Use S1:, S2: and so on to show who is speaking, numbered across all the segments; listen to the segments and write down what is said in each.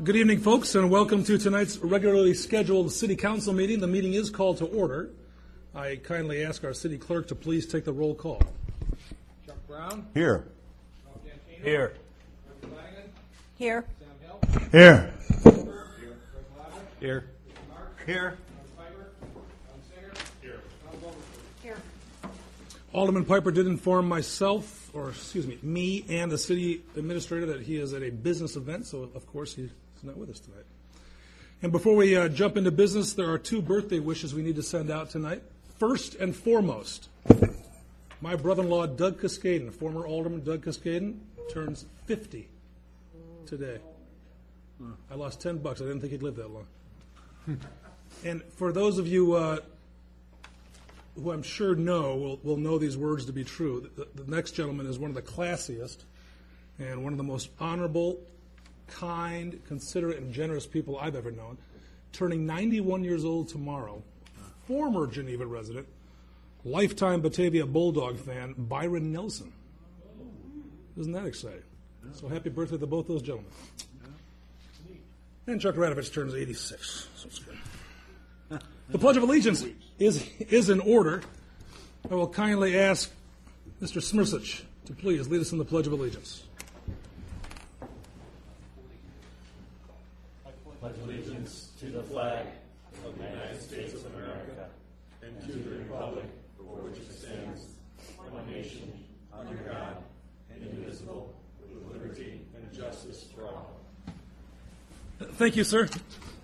S1: Good evening, folks, and welcome to tonight's regularly scheduled City Council meeting. The meeting is called to order. I kindly ask our City Clerk to please take the roll call.
S2: Chuck Brown.
S3: Here.
S4: Here.
S5: Here.
S3: Here.
S4: Here.
S3: Here.
S5: Here.
S1: Alderman Piper did inform me and the city administrator that he is at a business event, so of course he's not with us tonight. And before we jump into business, there are two birthday wishes we need to send out tonight. First and foremost, my brother-in-law, Doug Cascaden, former Alderman Doug Cascaden, turns 50 today. I lost $10. I didn't think he'd live that long. And for those of you who I'm sure will know these words to be true, the next gentleman is one of the classiest and one of the most honorable, kind, considerate, and generous people I've ever known. Turning 91 years old tomorrow, former Geneva resident, lifetime Batavia Bulldog fan, Byron Nelson. Isn't that exciting? So happy birthday to both those gentlemen. And Chuck Radovich turns 86, so it's good. The Pledge of Allegiance is in order. I will kindly ask Mr. Smirsich to please lead us in the Pledge of Allegiance.
S4: I pledge allegiance to the flag of the United States of America and to the republic for which it stands, one nation, under God, indivisible, with liberty and justice for all.
S1: Thank you, sir.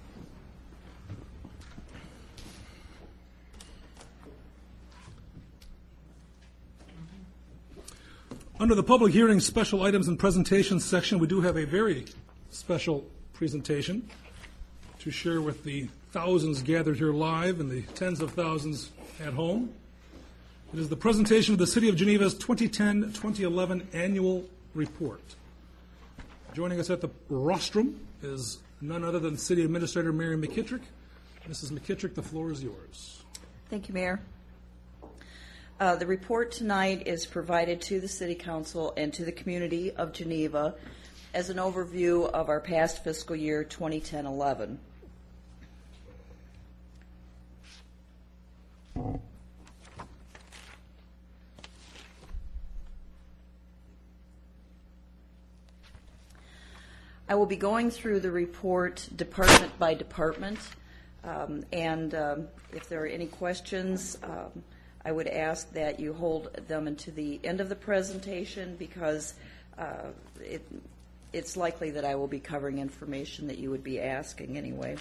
S1: Under the public hearing, special items and presentations section, we do have a very special presentation to share with the thousands gathered here live and the tens of thousands at home. It is the presentation of the City of Geneva's 2010-2011 annual report. Joining us at the rostrum is none other than City Administrator Mary McKittrick. Mrs. McKittrick, the floor is yours.
S5: Thank you, Mayor. The report tonight is provided to the City Council and to the community of Geneva as an overview of our past fiscal year 2010-11. I will be going through the report department by department, and if there are any questions, I would ask that you hold them until the end of the presentation because it's likely that I will be covering information that you would be asking anyway.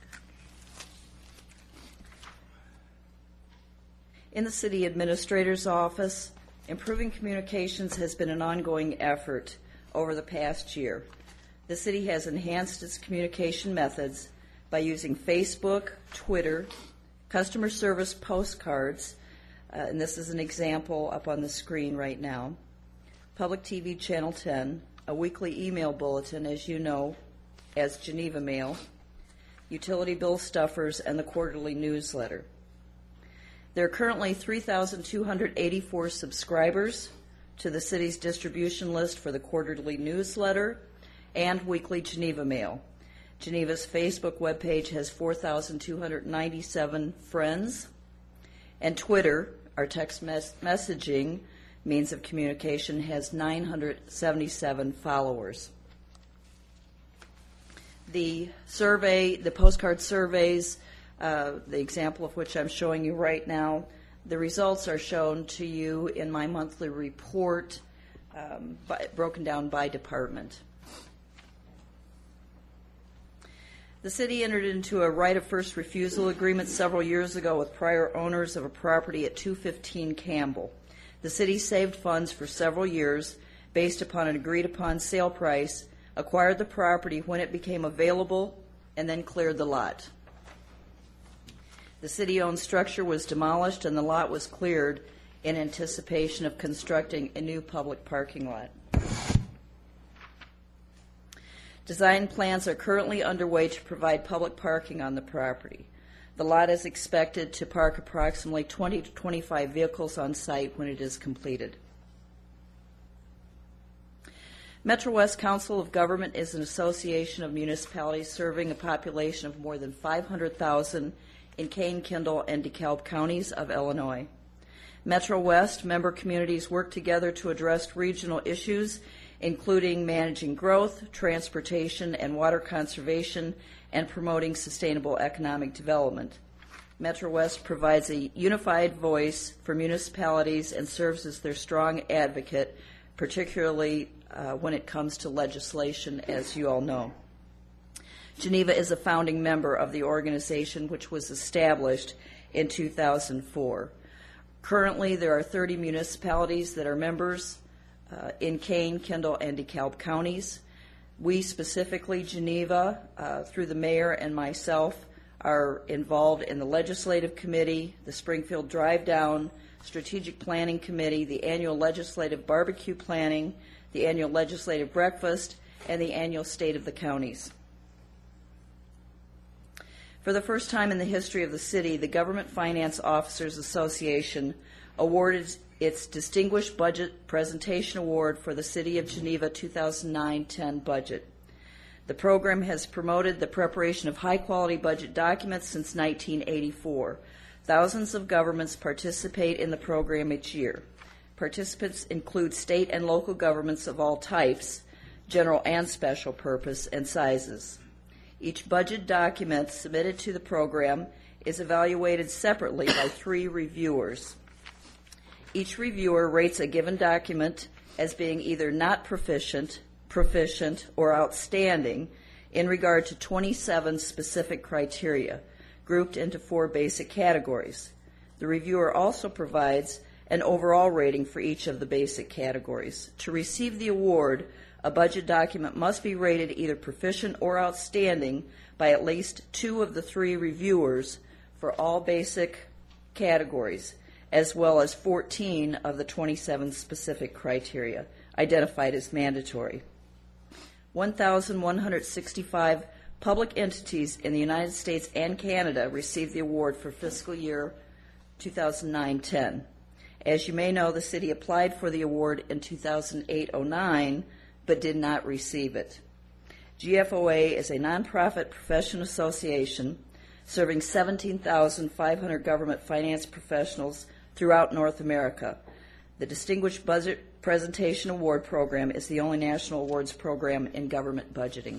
S5: In the City Administrator's Office, improving communications has been an ongoing effort over the past year. The City has enhanced its communication methods by using Facebook, Twitter, customer service postcards, and this is an example up on the screen right now, Public TV Channel 10, a weekly email bulletin, as you know, as Geneva Mail, utility bill stuffers, and the quarterly newsletter. There are currently 3,284 subscribers to the city's distribution list for the quarterly newsletter and weekly Geneva Mail. Geneva's Facebook webpage has 4,297 friends, and Twitter, our text messaging means of communication, has 977 followers. The survey, the postcard surveys, the example of which I'm showing you right now, the results are shown to you in my monthly report, broken down by department. The city entered into a right of first refusal agreement several years ago with prior owners of a property at 215 Campbell. The city saved funds for several years based upon an agreed-upon sale price, acquired the property when it became available, and then cleared the lot. The city-owned structure was demolished and the lot was cleared in anticipation of constructing a new public parking lot. Design plans are currently underway to provide public parking on the property. The lot is expected to park approximately 20 to 25 vehicles on site when it is completed. Metro West Council of Government is an association of municipalities serving a population of more than 500,000 in Kane, Kendall, and DeKalb counties of Illinois. Metro West member communities work together to address regional issues, including managing growth, transportation, and water conservation, and promoting sustainable economic development. Metro West provides a unified voice for municipalities and serves as their strong advocate, particularly when it comes to legislation, as you all know. Geneva is a founding member of the organization, which was established in 2004. Currently, there are 30 municipalities that are members in Kane, Kendall, and DeKalb counties. We specifically, Geneva, through the mayor and myself, are involved in the Legislative Committee, the Springfield Drive Down, Strategic Planning Committee, the annual Legislative Barbecue Planning, the annual Legislative Breakfast, and the annual State of the Counties. For the first time in the history of the city, the Government Finance Officers Association awarded its Distinguished Budget Presentation Award for the City of Geneva 2009-10 budget. The program has promoted the preparation of high-quality budget documents since 1984. Thousands of governments participate in the program each year. Participants include state and local governments of all types, general and special purpose, and sizes. Each budget document submitted to the program is evaluated separately by 3 reviewers. Each reviewer rates a given document as being either not proficient, or outstanding in regard to 27 specific criteria, grouped into 4 basic categories. The reviewer also provides an overall rating for each of the basic categories. To receive the award, a budget document must be rated either proficient or outstanding by at least 2 of the 3 reviewers for all basic categories, as well as 14 of the 27 specific criteria identified as mandatory. 1,165 public entities in the United States and Canada received the award for fiscal year 2009-10. As you may know, the city applied for the award in 2008-09, but did not receive it. GFOA is a nonprofit professional association serving 17,500 government finance professionals throughout North America. The Distinguished Budget Presentation Award Program is the only national awards program in government budgeting.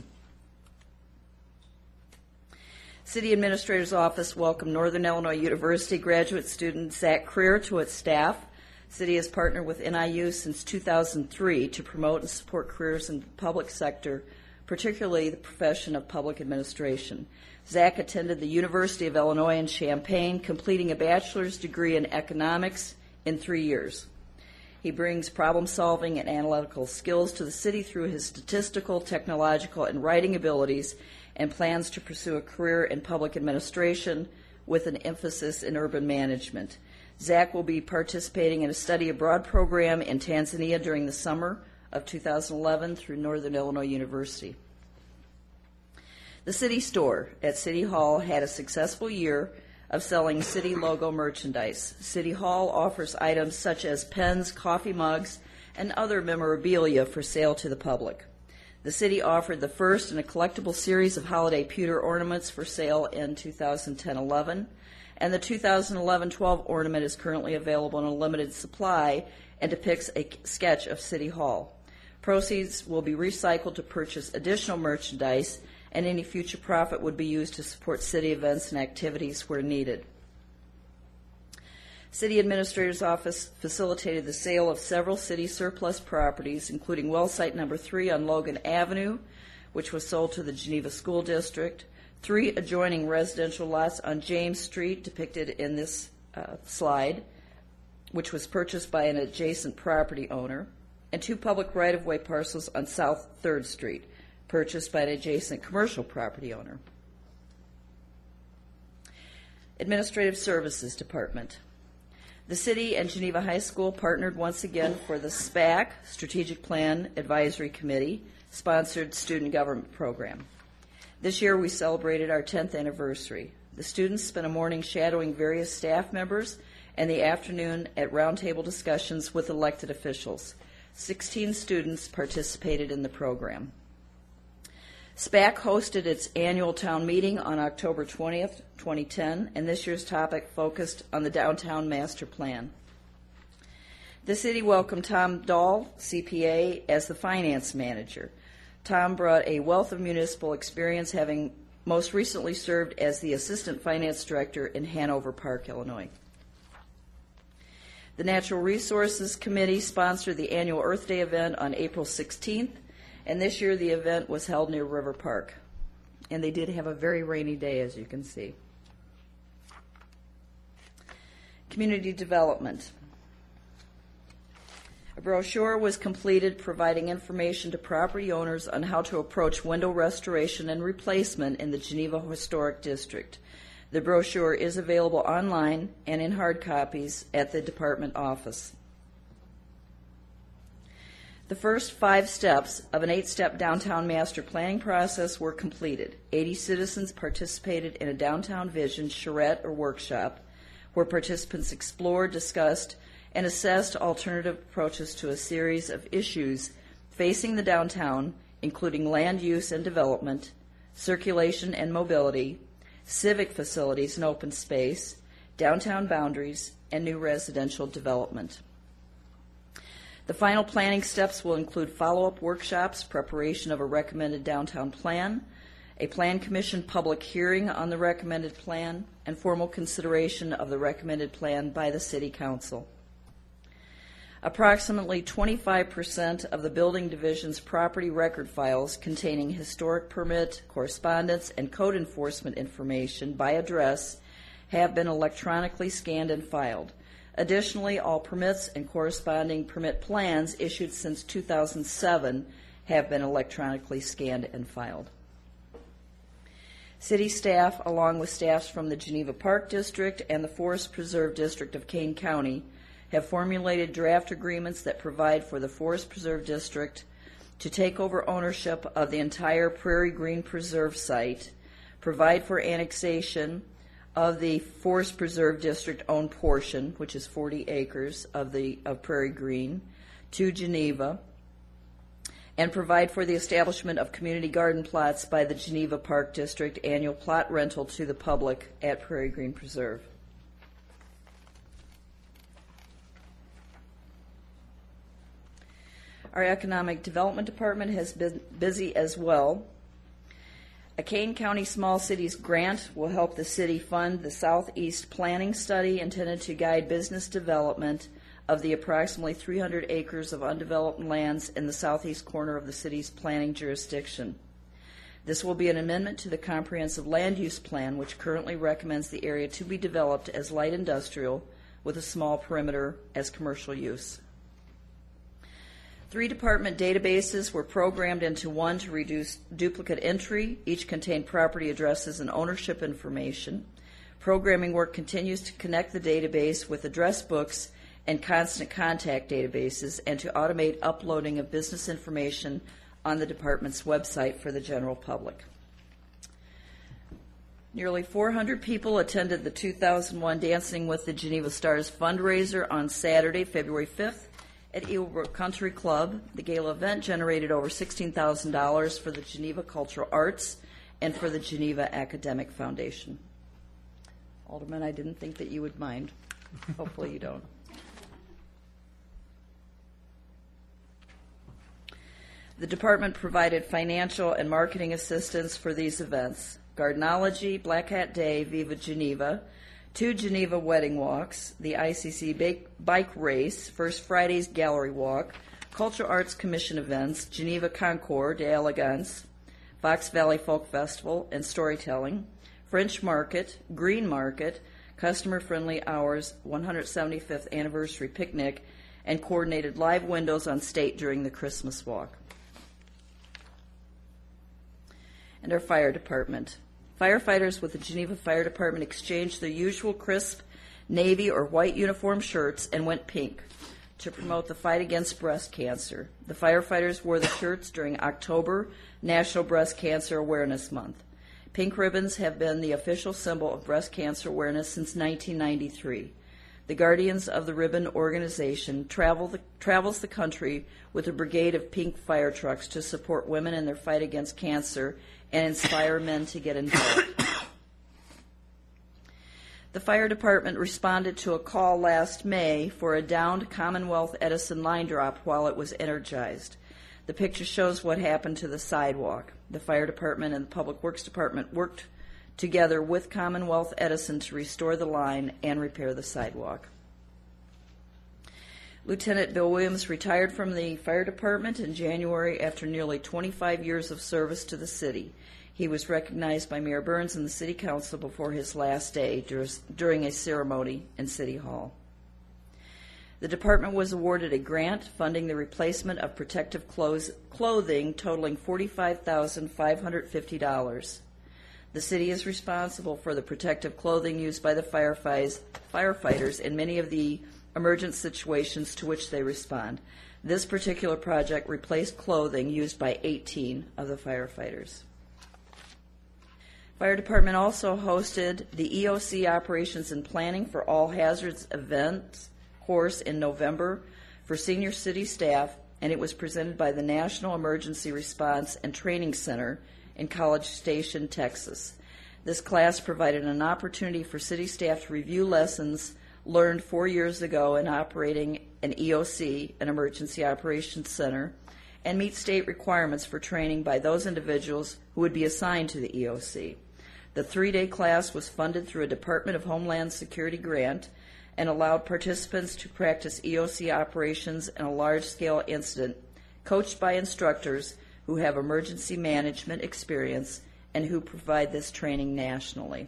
S5: City Administrator's Office welcomed Northern Illinois University graduate student Zach Creer to its staff. City has partnered with NIU since 2003 to promote and support careers in the public sector, particularly the profession of public administration. Zach attended the University of Illinois in Champaign, completing a bachelor's degree in economics in 3 years. He brings problem-solving and analytical skills to the city through his statistical, technological, and writing abilities, and plans to pursue a career in public administration with an emphasis in urban management. Zach will be participating in a study abroad program in Tanzania during the summer of 2011 through Northern Illinois University. The City Store at City Hall had a successful year of selling city logo merchandise. City Hall offers items such as pens, coffee mugs, and other memorabilia for sale to the public. The city offered the first in a collectible series of holiday pewter ornaments for sale in 2010-11, and the 2011-12 ornament is currently available in a limited supply and depicts a sketch of City Hall. Proceeds will be recycled to purchase additional merchandise, and any future profit would be used to support city events and activities where needed. City Administrator's Office facilitated the sale of several city surplus properties, including well site number 3 on Logan Avenue, which was sold to the Geneva School District, 3 adjoining residential lots on James Street, depicted in this slide, which was purchased by an adjacent property owner, and 2 public right-of-way parcels on South 3rd Street, purchased by an adjacent commercial property owner. Administrative Services Department. The city and Geneva High School partnered once again for the SPAC, Strategic Plan Advisory Committee, sponsored student government program. This year we celebrated our 10th anniversary. The students spent a morning shadowing various staff members and the afternoon at roundtable discussions with elected officials. 16 students participated in the program. SPAC hosted its annual town meeting on October 20th, 2010, and this year's topic focused on the downtown master plan. The city welcomed Tom Dahl, CPA, as the finance manager. Tom brought a wealth of municipal experience, having most recently served as the assistant finance director in Hanover Park, Illinois. The Natural Resources Committee sponsored the annual Earth Day event on April 16th, and this year the event was held near River Park. And they did have a very rainy day, as you can see. Community development. A brochure was completed providing information to property owners on how to approach window restoration and replacement in the Geneva Historic District. The brochure is available online and in hard copies at the department office. The first 5 steps of an 8-step downtown master planning process were completed. 80 citizens participated in a downtown vision charrette or workshop where participants explored, discussed, and assessed alternative approaches to a series of issues facing the downtown, including land use and development, circulation and mobility, civic facilities and open space, downtown boundaries, and new residential development. The final planning steps will include follow-up workshops, preparation of a recommended downtown plan, a plan commission public hearing on the recommended plan, and formal consideration of the recommended plan by the City Council. Approximately 25% of the building division's property record files containing historic permit, correspondence, and code enforcement information by address have been electronically scanned and filed. Additionally, all permits and corresponding permit plans issued since 2007 have been electronically scanned and filed. City staff, along with staffs from the Geneva Park District and the Forest Preserve District of Kane County, have formulated draft agreements that provide for the Forest Preserve District to take over ownership of the entire Prairie Green Preserve site, provide for annexation of the Forest Preserve District-owned portion, which is 40 acres of Prairie Green, to Geneva, and provide for the establishment of community garden plots by the Geneva Park District annual plot rental to the public at Prairie Green Preserve. Our Economic Development Department has been busy as well. A Kane County Small Cities grant will help the city fund the Southeast Planning Study intended to guide business development of the approximately 300 acres of undeveloped lands in the southeast corner of the city's planning jurisdiction. This will be an amendment to the Comprehensive Land Use Plan, which currently recommends the area to be developed as light industrial with a small perimeter as commercial use. 3 department databases were programmed into one to reduce duplicate entry. Each contained property addresses and ownership information. Programming work continues to connect the database with address books and constant contact databases and to automate uploading of business information on the department's website for the general public. Nearly 400 people attended the 2001 Dancing with the Geneva Stars fundraiser on Saturday, February 5th. At Eaglebrook Country Club. The gala event generated over $16,000 for the Geneva Cultural Arts and for the Geneva Academic Foundation. Alderman, I didn't think that you would mind. Hopefully you don't. The department provided financial and marketing assistance for these events. Gardenology, Black Hat Day, Viva Geneva, 2 Geneva wedding walks, the ICC bike race, First Friday's gallery walk, Cultural Arts Commission events, Geneva Concours d'Elegance, Fox Valley Folk Festival and Storytelling, French Market, Green Market, Customer Friendly Hours, 175th Anniversary Picnic, and coordinated live windows on State during the Christmas walk. And our fire department. Firefighters with the Geneva Fire Department exchanged their usual crisp navy or white uniform shirts and went pink to promote the fight against breast cancer. The firefighters wore the shirts during October, National Breast Cancer Awareness Month. Pink ribbons have been the official symbol of breast cancer awareness since 1993. The Guardians of the Ribbon organization travels the country with a brigade of pink fire trucks to support women in their fight against cancer and inspire men to get involved. The fire department responded to a call last May for a downed Commonwealth Edison line drop while it was energized. The picture shows what happened to the sidewalk. The fire department and the Public Works Department worked together with Commonwealth Edison to restore the line and repair the sidewalk. Lieutenant Bill Williams retired from the fire department in January after nearly 25 years of service to the city. He was recognized by Mayor Burns and the City Council before his last day during a ceremony in City Hall. The department was awarded a grant funding the replacement of protective clothing totaling $45,550. The city is responsible for the protective clothing used by the firefighters in many of the emergent situations to which they respond. This particular project replaced clothing used by 18 of the firefighters. Fire department also hosted the EOC Operations and Planning for All Hazards event course in November for senior city staff, and it was presented by the National Emergency Response and Training Center in College Station, Texas. This class provided an opportunity for city staff to review lessons learned 4 years ago in operating an EOC, an Emergency Operations Center, and meet state requirements for training by those individuals who would be assigned to the EOC. The 3-day class was funded through a Department of Homeland Security grant and allowed participants to practice EOC operations in a large-scale incident, coached by instructors who have emergency management experience and who provide this training nationally.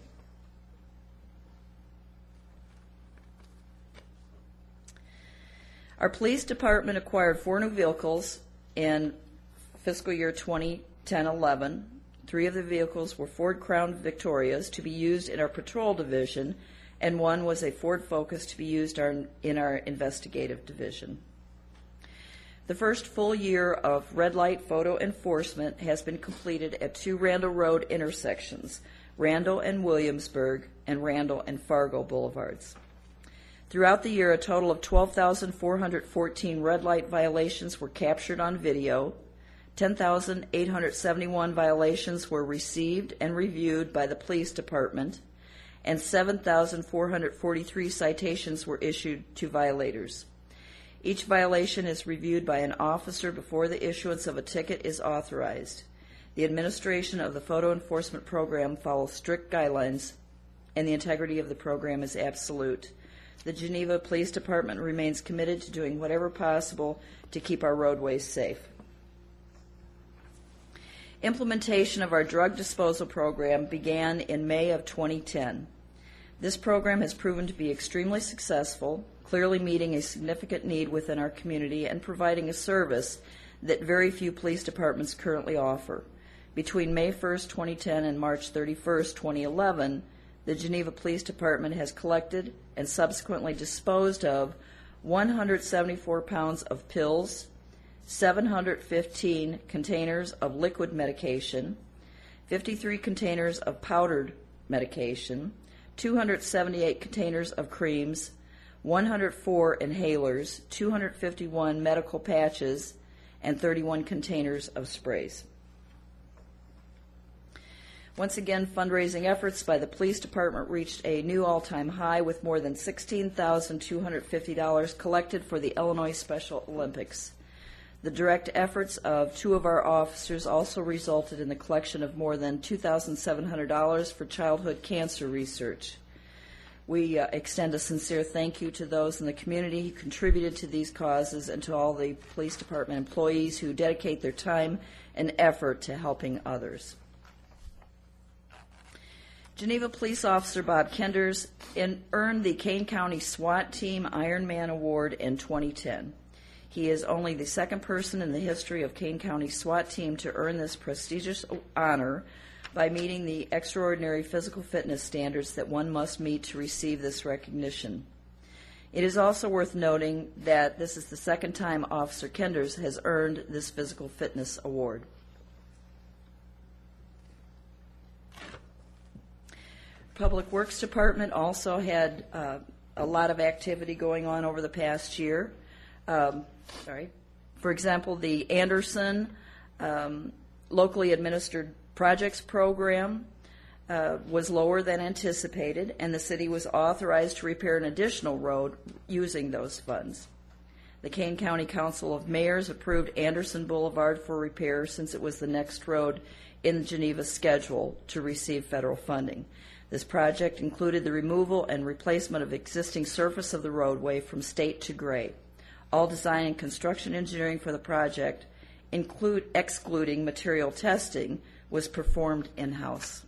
S5: Our police department acquired 4 new vehicles in fiscal year 2010-11. 3 of the vehicles were Ford Crown Victorias to be used in our patrol division, and 1 was a Ford Focus to be used in our investigative division. The first full year of red light photo enforcement has been completed at 2 Randall Road intersections, Randall and Williamsburg, and Randall and Fargo Boulevards. Throughout the year, a total of 12,414 red light violations were captured on video. 10,871 violations were received and reviewed by the police department, and 7,443 citations were issued to violators. Each violation is reviewed by an officer before the issuance of a ticket is authorized. The administration of the photo enforcement program follows strict guidelines, and the integrity of the program is absolute. The Geneva Police Department remains committed to doing whatever possible to keep our roadways safe. Implementation of our drug disposal program began in May of 2010. This program has proven to be extremely successful, clearly meeting a significant need within our community and providing a service that very few police departments currently offer. Between May 1st, 2010 and March 31st, 2011, the Geneva Police Department has collected and subsequently disposed of 174 pounds of pills, 715 containers of liquid medication, 53 containers of powdered medication, 278 containers of creams, 104 inhalers, 251 medical patches, and 31 containers of sprays. Once again, fundraising efforts by the police department reached a new all-time high with more than $16,250 collected for the Illinois Special Olympics. The direct efforts of 2 of our officers also resulted in the collection of more than $2,700 for childhood cancer research. We extend a sincere thank you to those in the community who contributed to these causes and to all the police department employees who dedicate their time and effort to helping others. Geneva Police Officer Bob Kenders earned the Kane County SWAT Team Ironman Award in 2010. He is only the second person in the history of Kane County SWAT Team to earn this prestigious honor by meeting the extraordinary physical fitness standards that one must meet to receive this recognition. It is also worth noting that this is the second time Officer Kenders has earned this physical fitness award. Public Works Department also had a lot of activity going on over the past year. For example, the Anderson locally administered projects program was lower than anticipated, and the city was authorized to repair an additional road using those funds. The Kane County Council of Mayors approved Anderson Boulevard for repair since it was the next road in the Geneva schedule to receive federal funding. This project included the removal and replacement of existing surface of the roadway from state to gray. All design and construction engineering for the project, excluding material testing, was performed in-house.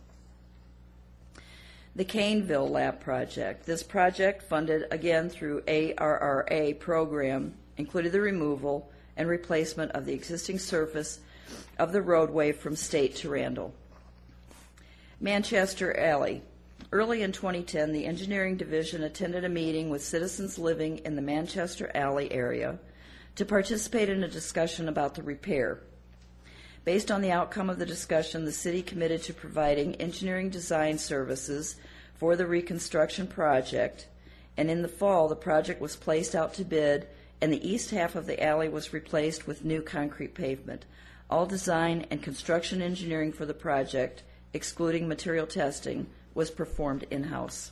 S5: The Caneville Lab Project. This project, funded again through ARRA program, included the removal and replacement of the existing surface of the roadway from State to Randall. Manchester Alley. Early in 2010, the engineering division attended a meeting with citizens living in the Manchester Alley area to participate in a discussion about the repair. Based on the outcome of the discussion, the city committed to providing engineering design services for the reconstruction project, and in the fall, the project was placed out to bid, and the east half of the alley was replaced with new concrete pavement. All design and construction engineering for the project, excluding material testing, was performed in-house.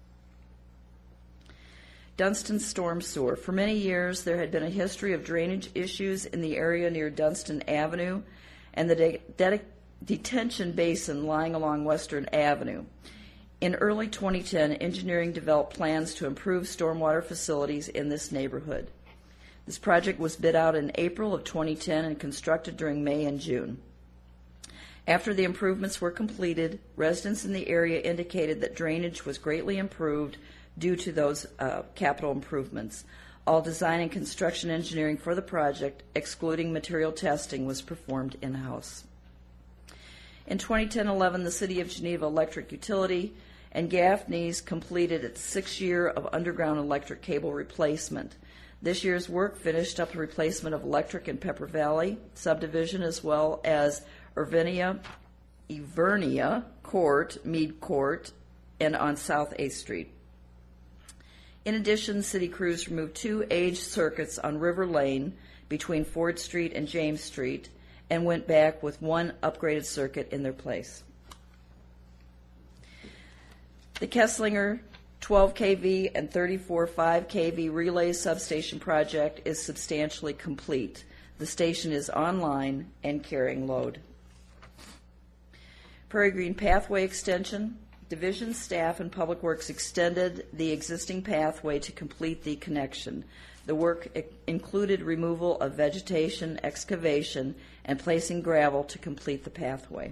S5: Dunston Storm Sewer. For many years, there had been a history of drainage issues in the area near Dunston Avenue and the detention basin lying along Western Avenue. In early 2010, engineering developed plans to improve stormwater facilities in this neighborhood. This project was bid out in April of 2010 and constructed during May and June. After the improvements were completed, residents in the area indicated that drainage was greatly improved due to those capital improvements. All design and construction engineering for the project, excluding material testing, was performed in-house. In 2010-11, the City of Geneva Electric Utility and Gaffney's completed its 6th year of underground electric cable replacement. This year's work finished up the replacement of electric in Pepper Valley subdivision, as well as Ivernia Court, Mead Court, and on South 8th Street. In addition, city crews removed 2 aged circuits on River Lane between Ford Street and James Street and went back with 1 upgraded circuit in their place. The Kesslinger 12 kV and 34.5 kV relay substation project is substantially complete. The station is online and carrying load. Prairie Green Pathway Extension. Division staff and Public Works extended the existing pathway to complete the connection. The work included removal of vegetation, excavation, and placing gravel to complete the pathway.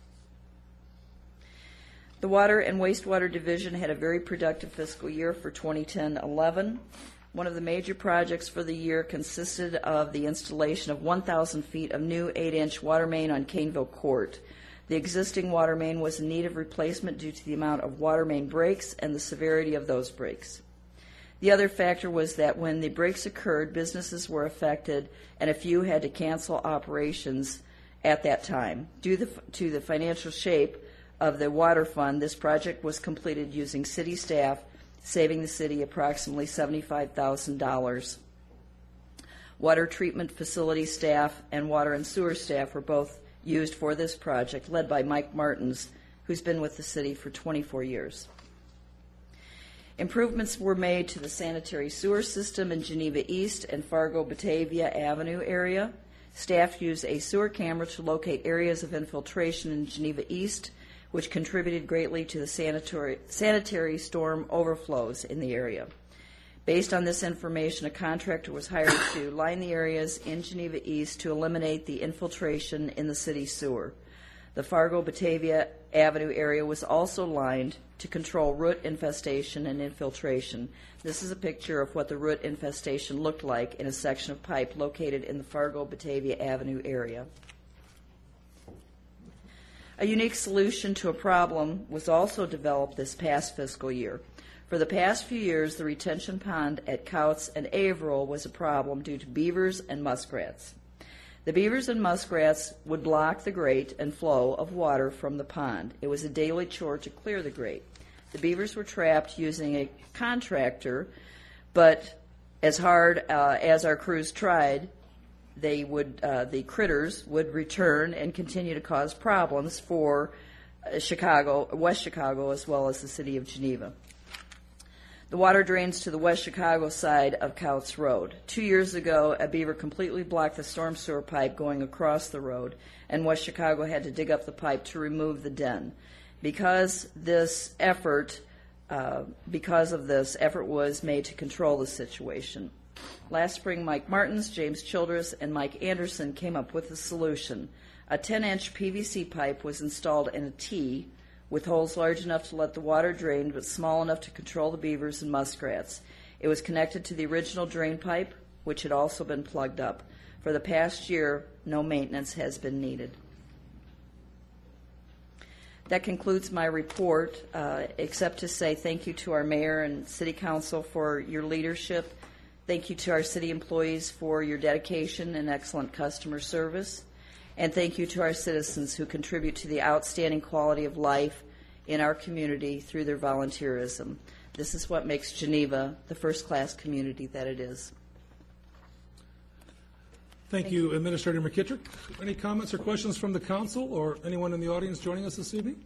S5: The Water and Wastewater Division had a very productive fiscal year for 2010-11. One of the major projects for the year consisted of the installation of 1,000 feet of new 8-inch water main on Caneville Court. The existing water main was in need of replacement due to the amount of water main breaks and the severity of those breaks. The other factor was that when the breaks occurred, businesses were affected and a few had to cancel operations at that time. Due to the financial shape of the water fund, this project was completed using city staff, saving the city approximately $75,000. Water treatment facility staff and water and sewer staff were both used for this project, led by Mike Martins, who's been with the city for 24 years. Improvements were made to the sanitary sewer system in Geneva East and Fargo Batavia Avenue area. Staff used a sewer camera to locate areas of infiltration in Geneva East, which contributed greatly to the sanitary storm overflows in the area. Based on this information, a contractor was hired to line the areas in Geneva East to eliminate the infiltration in the city sewer. The Fargo Batavia Avenue area was also lined to control root infestation and infiltration. This is a picture of what the root infestation looked like in a section of pipe located in the Fargo Batavia Avenue area. A unique solution to a problem was also developed this past fiscal year. For the past few years, the retention pond at Couts and Averill was a problem due to beavers and muskrats. The beavers and muskrats would block the grate and flow of water from the pond. It was a daily chore to clear the grate. The beavers were trapped using a contractor, but as hard as our crews tried, the critters would return and continue to cause problems for Chicago, West Chicago, as well as the city of Geneva. The water drains to the West Chicago side of Couts Road. 2 years ago, a beaver completely blocked the storm sewer pipe going across the road, and West Chicago had to dig up the pipe to remove the den. Because of this, effort was made to control the situation. Last spring, Mike Martins, James Childress, and Mike Anderson came up with a solution. A 10-inch PVC pipe was installed in a T with holes large enough to let the water drain but small enough to control the beavers and muskrats. It was connected to the original drain pipe, which had also been plugged up. For the past year, no maintenance has been needed. That concludes my report, except to say thank you to our mayor and city council for your leadership. Thank you to our city employees for your dedication and excellent customer service. And thank you to our citizens who contribute to the outstanding quality of life in our community through their volunteerism. This is what makes Geneva the first-class community that it is.
S1: Thank you, Administrator McKittrick. Any comments or questions from the council or anyone in the audience joining us this evening?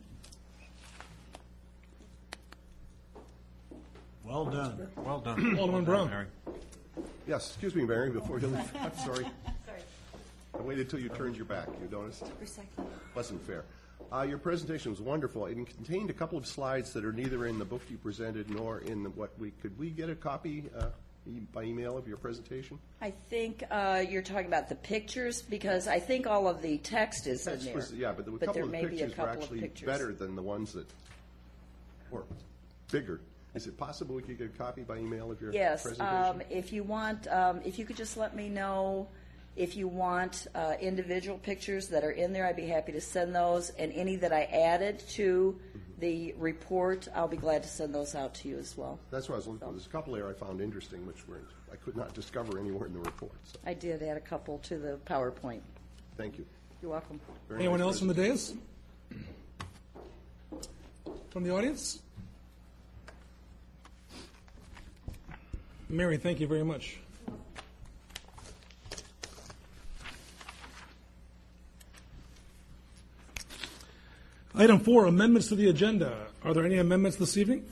S3: Well done. Well done.
S1: Alderman Brown.
S3: Mary.
S6: Yes, excuse me, Mary, before you leave. I'm sorry. I waited until you turned your back. You noticed? Wasn't fair. Your presentation was wonderful. It contained a couple of slides that are neither in the book you presented nor in could we get a copy by email of your presentation?
S5: I think you're talking about the pictures, because I think all of the text is in there.
S6: Yeah, but a couple of the pictures were actually better than the ones that were bigger. Is it possible we could get a copy by email of your presentation?
S5: Yes. If you want, if you could just let me know if you want individual pictures that are in there, I'd be happy to send those. And any that I added to the report, I'll be glad to send those out to you as well.
S6: That's what I was looking for. There's a couple there I found interesting, which I could not discover anywhere in the report. So.
S5: I did add a couple to the PowerPoint.
S6: Thank you.
S5: You're welcome.
S1: Anyone else from the dais? From the audience? Mary, thank you very much. Item 4, amendments to the agenda. Are there any amendments this evening?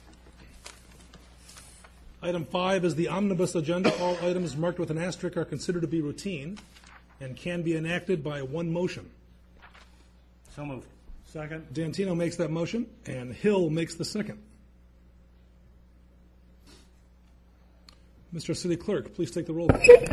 S1: Item 5 is the omnibus agenda. All items marked with an asterisk are considered to be routine and can be enacted by one motion.
S3: So moved. Second.
S1: Dantino makes that motion, and Hill makes the second. Mr. City Clerk, please take the roll.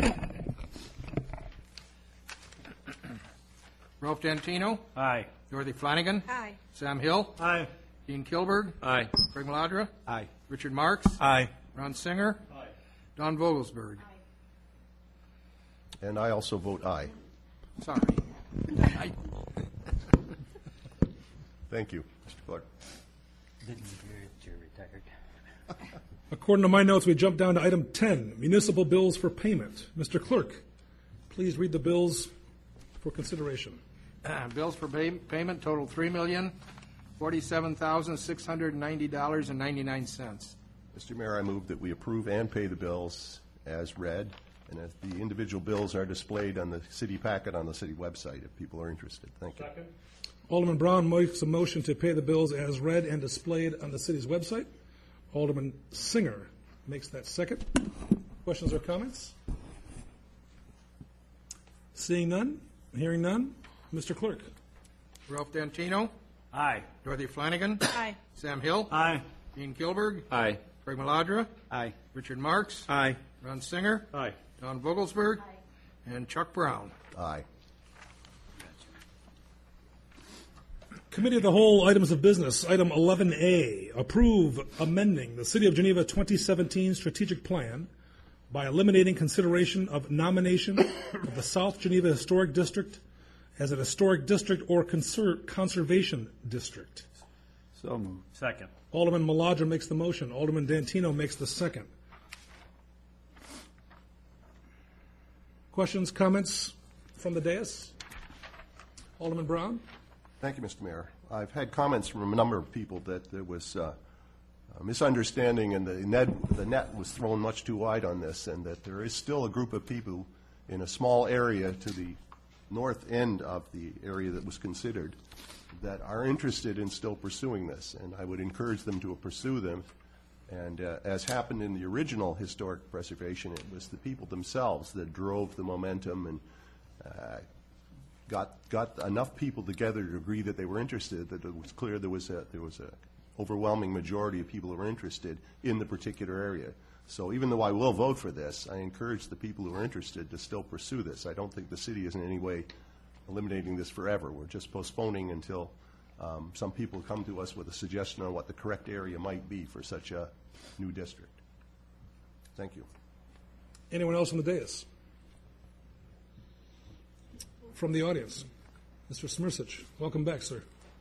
S2: Ralph Dantino.
S3: Aye.
S2: Dorothy Flanagan.
S7: Aye.
S2: Sam Hill.
S3: Aye.
S2: Dean Kilberg.
S3: Aye.
S2: Craig Maladra.
S3: Aye.
S2: Richard Marks.
S3: Aye.
S2: Ron Singer. Aye. Don Vogelsberg.
S6: And I also vote aye.
S2: Sorry. Aye.
S6: Thank you, Mr. Clerk.
S1: According to my notes, we jump down to item 10, municipal bills for payment. Mr. Clerk, please read the bills for consideration.
S2: Bills for payment total $3,047,690.99.
S6: Mr. Mayor, I move that we approve and pay the bills as read, and as the individual bills are displayed on the city packet on the city website if people are interested. Thank you.
S3: Second.
S1: Alderman Brown makes a motion to pay the bills as read and displayed on the city's website. Alderman Singer makes that second. Questions or comments? Seeing none, hearing none, Mr. Clerk.
S2: Ralph Dantino.
S3: Aye.
S2: Dorothy Flanagan.
S7: Aye.
S2: Sam Hill.
S3: Aye.
S2: Dean Kilberg.
S3: Aye.
S2: Craig Maladra.
S3: Aye.
S2: Richard Marks.
S3: Aye.
S2: Ron Singer.
S3: Aye.
S2: Don Vogelsberg. And Chuck Brown.
S6: Aye.
S1: Committee of the Whole items of business. Item 11A, approve amending the City of Geneva 2017 strategic plan by eliminating consideration of nomination of the South Geneva Historic District as an historic district or conservation district.
S3: So moved. Second.
S1: Alderman Maladra makes the motion. Alderman Dantino makes the second. Questions, comments from the dais? Alderman Brown?
S6: Thank you, Mr. Mayor. I've had comments from a number of people that there was misunderstanding, and the net was thrown much too wide on this, and that there is still a group of people in a small area to the north end of the area that was considered that are interested in still pursuing this, and I would encourage them to pursue them. And as happened in the original historic preservation, it was the people themselves that drove the momentum and got enough people together to agree that they were interested, that it was clear there was a overwhelming majority of people who were interested in the particular area. So even though I will vote for this, I encourage the people who are interested to still pursue this. I don't think the city is in any way eliminating this forever. We're just postponing until some people come to us with a suggestion on what the correct area might be for such a new district. Thank you.
S1: Anyone else on the dais? From the audience, Mr. Smirsich, welcome back, sir.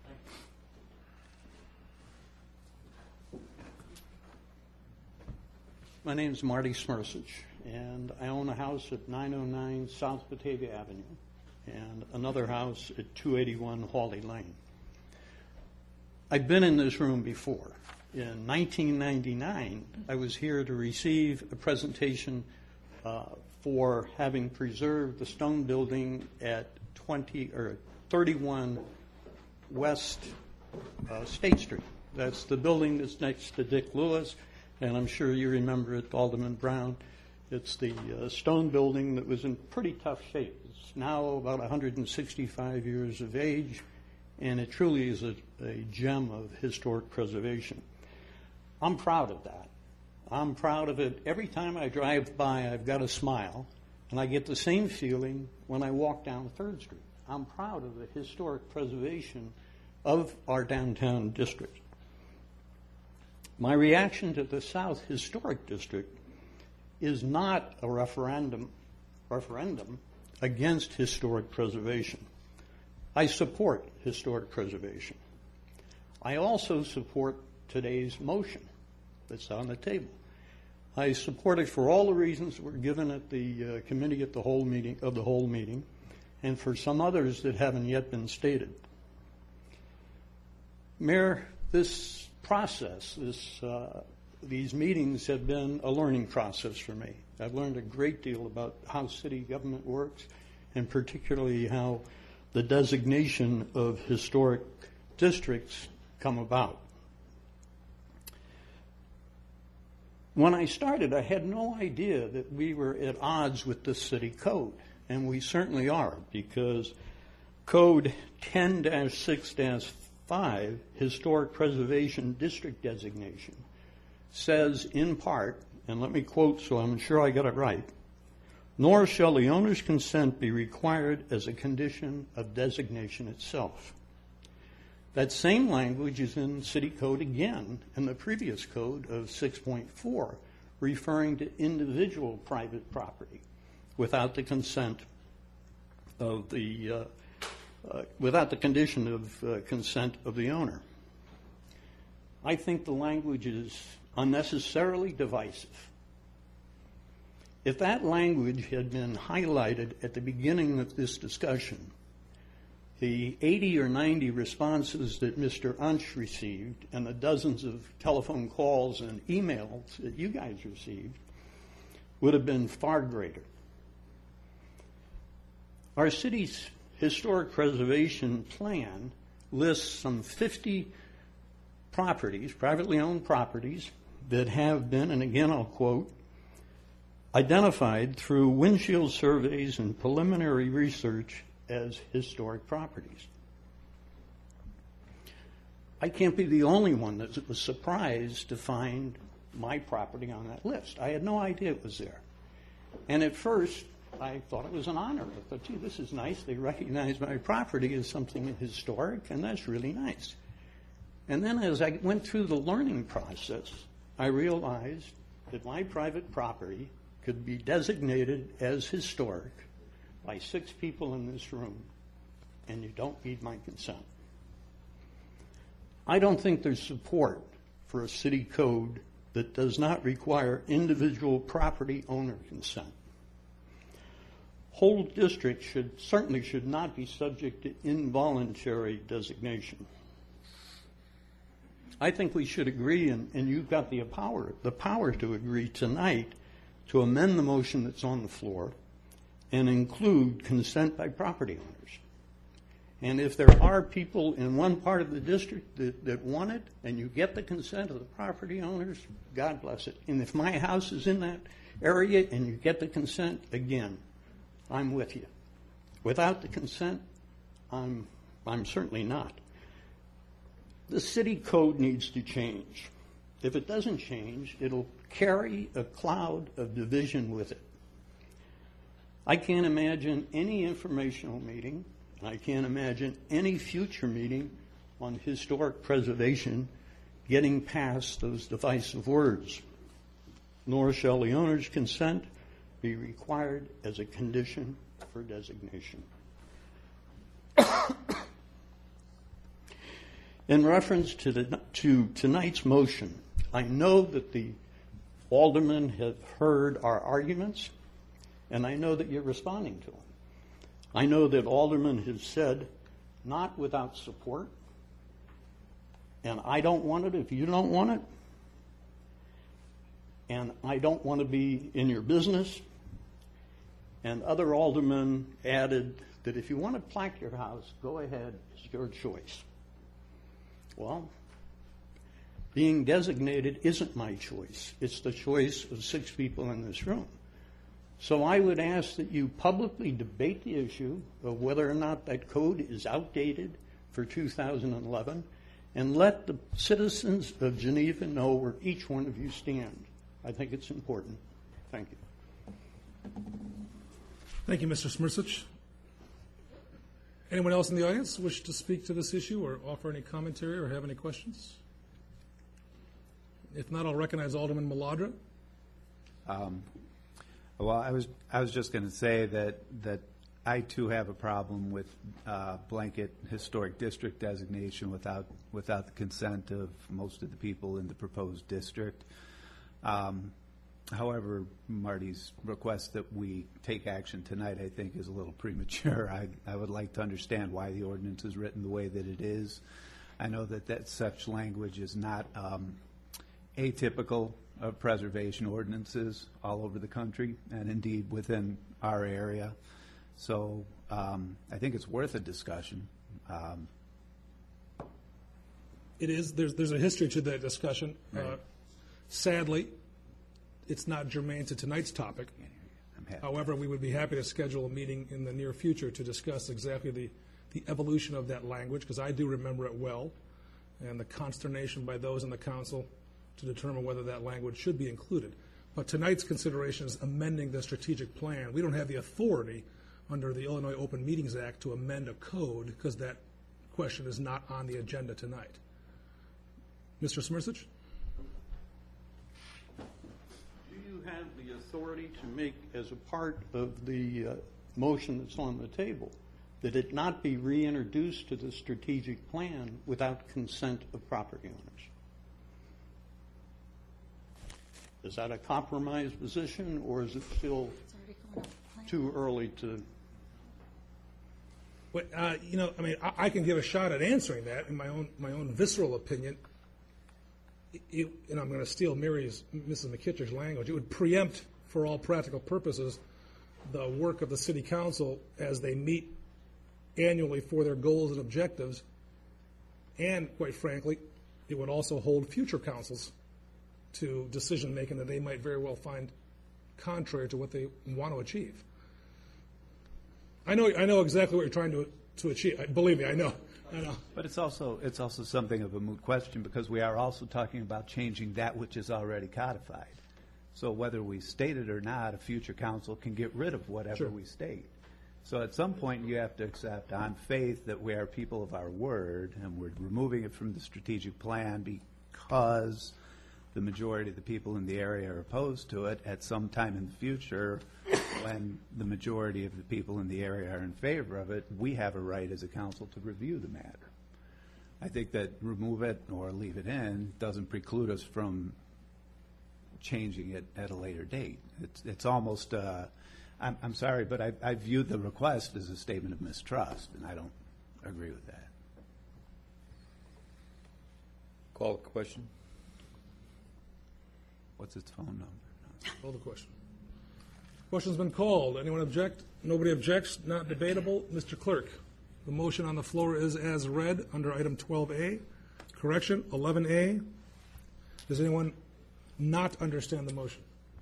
S7: My name is Marty Smirsich, and I own a house at 909 South Batavia Avenue and another house at 281 Hawley Lane. I've been in this room before. In 1999, I was here to receive a presentation for having preserved the stone building at 31 West State Street. That's the building that's next to Dick Lewis, and I'm sure you remember it, Alderman Brown. It's the stone building that was in pretty tough shape. It's now about 165 years of age, and it truly is a gem of historic preservation. I'm proud of that. I'm proud of it. Every time I drive by, I've got a smile, and I get the same feeling when I walk down 3rd Street. I'm proud of the historic preservation of our downtown district. My reaction to the South Historic District is not a referendum against historic preservation. I support historic preservation. I also support today's motion that's on the table. I support it for all the reasons that were given at the committee at the whole meeting, and for some others that haven't yet been stated. Mayor, this process, these meetings have been a learning process for me. I've learned a great deal about how city government works, and particularly how the designation of historic districts come about. When I started, I had no idea that we were at odds with the city code, and we certainly are, because Code 10-6-5, Historic Preservation District Designation, says in part, and let me quote so I'm sure I got it right, nor shall the owner's consent be required as a condition of designation itself. That same language is in City Code again in the previous code of 6.4, referring to individual private property without the consent of the without the condition of consent of the owner. I think the language is unnecessarily divisive. If that language had been highlighted at the beginning of this discussion, the 80 or 90 responses that Mr. Unsch received and the dozens of telephone calls and emails that you guys received would have been far greater. Our city's historic preservation plan lists some 50 properties, privately owned properties, that have been, and again I'll quote, identified through windshield surveys and preliminary research as historic properties. I can't be the only one that was surprised to find my property on that list. I had no idea it was there. And at first, I thought it was an honor. I thought, gee, this is nice. They recognize my property as something historic, and that's really nice. And then as I went through the learning process, I realized that my private property could be designated as historic by 6 people in this room, and you don't need my consent. I don't think there's support for a city code that does not require individual property owner consent. Whole districts certainly should not be subject to involuntary designation. I think we should agree, and you've got the power to agree tonight to amend the motion that's on the floor and include consent by property owners. And if there are people in one part of the district that want it, and you get the consent of the property owners, God bless it. And if my house is in that area and you get the consent, again, I'm with you. Without the consent, I'm certainly not. The city code needs to change. If it doesn't change, it'll carry a cloud of division with it. I can't imagine any informational meeting, and I can't imagine any future meeting on historic preservation getting past those divisive words. Nor shall the owner's consent be required as a condition for designation. In reference to tonight's motion, I know that the aldermen have heard our arguments, and I know that you're responding to them. I know that aldermen have said, not without support, and I don't want it if you don't want it, and I don't want to be in your business. And other aldermen added that if you want to plaque your house, go ahead, it's your choice. Well, being designated isn't my choice. It's the choice of 6 people in this room. So I would ask that you publicly debate the issue of whether or not that code is outdated for 2011, and let the citizens of Geneva know where each one of you stand. I think it's important. Thank you.
S1: Thank you, Mr. Smirsich. Anyone else in the audience wish to speak to this issue or offer any commentary or have any questions? If not, I'll recognize Alderman Maladra.
S8: Well, I was just going to say that I too have a problem with blanket historic district designation without the consent of most of the people in the proposed district. However, Marty's request that we take action tonight, I think, is a little premature. I would like to understand why the ordinance is written the way that it is. I know that such language is not atypical of preservation ordinances all over the country, and indeed within our area. So I think it's worth a discussion.
S1: It is. There's a history to that discussion. Right. Sadly, it's not germane to tonight's topic. However, we would be happy to schedule a meeting in the near future to discuss exactly the evolution of that language, because I do remember it well, and the consternation by those in the council to determine whether that language should be included. But tonight's consideration is amending the strategic plan. We don't have the authority under the Illinois Open Meetings Act to amend a code, because that question is not on the agenda tonight. Mr. Smirsich?
S7: Do you have the authority to make, as a part of the motion that's on the table, that it not be reintroduced to the strategic plan without consent of property owners? Is that a compromise position, or is it still too early to?
S1: But, I can give a shot at answering that in my own visceral opinion. And I'm going to steal Mrs. McKittrick's language. It would preempt, for all practical purposes, the work of the city council as they meet annually for their goals and objectives. And, quite frankly, it would also hold future councils to decision-making that they might very well find contrary to what they want to achieve. I know exactly what you're trying to achieve. Believe me, I know.
S8: But it's also something of a moot question, because we are also talking about changing that which is already codified. So whether we state it or not, a future council can get rid of whatever we state. So at some point you have to accept on faith that we are people of our word, and we're removing it from the strategic plan because the majority of the people in the area are opposed to it. At some time in the future, when the majority of the people in the area are in favor of it, we have a right as a council to review the matter. I think that remove it or leave it in doesn't preclude us from changing it at a later date. It's almost, I'm sorry, but I view the request as a statement of mistrust, and I don't agree with that.
S3: Call the question.
S8: What's its phone number?
S1: Call the question. Question's been called. Anyone object? Nobody objects. Not debatable. Mr. Clerk, the motion on the floor is as read under item 12A. Correction, 11A. Does anyone not understand the motion?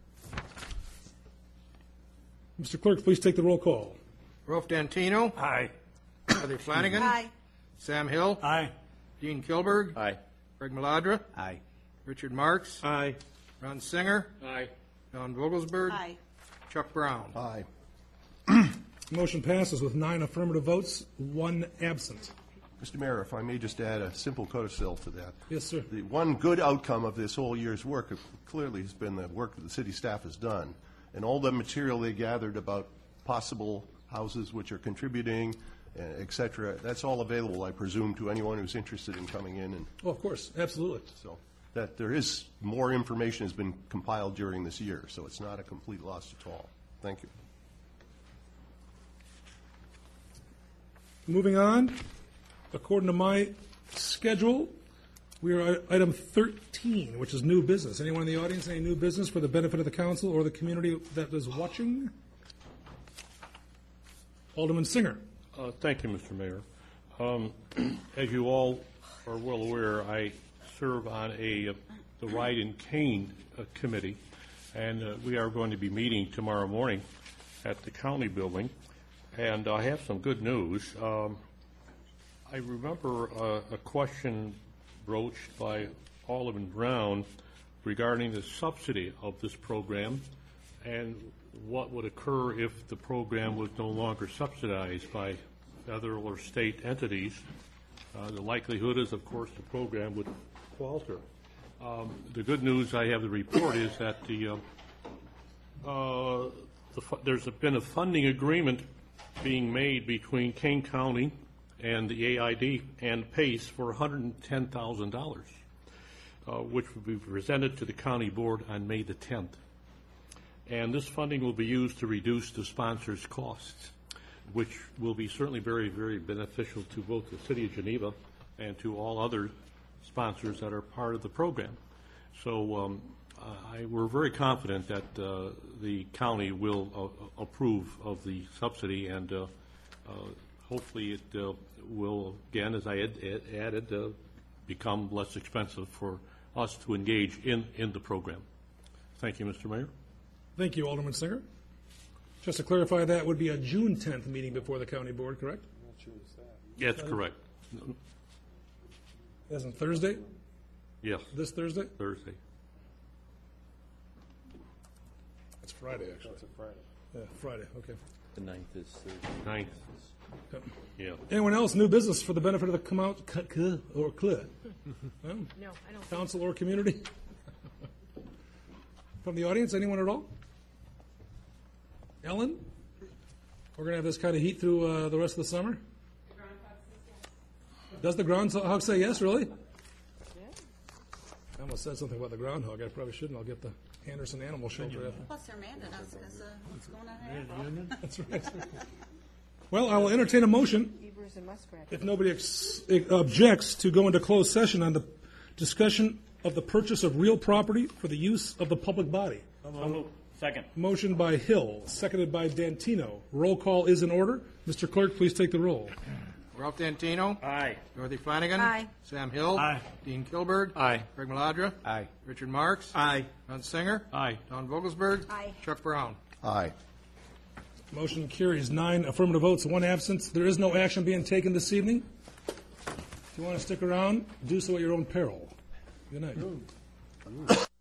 S1: Mr. Clerk, please take the roll call.
S2: Ralph Dantino.
S3: Aye.
S2: Heather Flanagan.
S5: Aye.
S2: Sam Hill.
S3: Aye.
S2: Dean Kilberg.
S3: Aye.
S2: Greg Maladra.
S8: Aye.
S2: Richard Marks.
S3: Aye.
S2: Ron Singer.
S3: Aye.
S2: Don Vogelsberg.
S5: Aye.
S2: Chuck Brown.
S6: Aye.
S1: Motion passes with 9 affirmative votes, 1 absent.
S6: Mr. Mayor, if I may just add a simple codicil to that.
S1: Yes, sir.
S6: The one good outcome of this whole year's work clearly has been the work that the city staff has done, and all the material they gathered about possible houses which are contributing, et cetera. That's all available, I presume, to anyone who's interested in coming in. And
S1: Oh, of course, absolutely.
S6: so that there is more information has been compiled during this year, so it's not a complete loss at all. Thank you.
S1: Moving on, according to my schedule, we are at item 13, which is new business. Anyone in the audience, any new business for the benefit of the council or the community that is watching? Alderman Singer.
S9: Thank you, Mr. Mayor. As you all are well aware, I serve on the Ride and Cane Committee, and we are going to be meeting tomorrow morning at the county building. And I have some good news. I remember a question broached by Alderman Brown regarding the subsidy of this program and what would occur if the program was no longer subsidized by federal or state entities. The likelihood is, of course, the program would falter. The good news, I have the report, is that there's been a funding agreement being made between Kane County and the AID and PACE for $110,000, which will be presented to the county board on May the 10th. And this funding will be used to reduce the sponsors' costs, which will be certainly very, very beneficial to both the City of Geneva and to all other sponsors that are part of the program. So we're very confident that the county will approve of the subsidy, and hopefully it will, again, as I added, become less expensive for us to engage in the program. Thank you, Mr. Mayor.
S1: Thank you, Alderman Singer. Just to clarify, that would be a June 10th meeting before the county board, correct?
S9: That's correct.
S1: As in Thursday?
S9: Yes,
S1: This Thursday?
S9: Thursday.
S1: It's Friday, actually.
S3: It's a Friday.
S1: Yeah, Friday, okay.
S4: The 9th is Thursday.
S9: 9th.
S1: Yep.
S9: Yeah.
S1: Anyone else, new business for the benefit of the
S10: No, I don't.
S1: council or community? From the audience, anyone at all? Ellen? We're going to have this kind of heat through the rest of the summer? Does the groundhog say yes, really? I almost said something about the groundhog. I probably shouldn't. I'll get the Anderson Animal Shelter after.
S5: Plus, they're mad at us because what's going on in April.
S1: That's right. Well, I will entertain a motion,
S10: Beavers and muskrats.
S1: if nobody objects, to go into closed session on the discussion of the purchase of real property for the use of the public body.
S3: Second.
S1: Motion by Hill, seconded by Dantino. Roll call is in order. Mr. Clerk, please take the roll.
S2: Ralph Dantino.
S3: Aye.
S2: Dorothy Flanagan.
S5: Aye.
S2: Sam Hill.
S3: Aye.
S2: Dean Kilberg.
S3: Aye.
S2: Greg Maladra.
S8: Aye.
S2: Richard Marks.
S3: Aye.
S2: Ron Singer.
S9: Aye.
S2: Don Vogelsberg.
S5: Aye.
S2: Chuck Brown.
S6: Aye.
S1: Motion carries 9 affirmative votes, 1 absence. There is no action being taken this evening. If you want to stick around, do so at your own peril. Good night.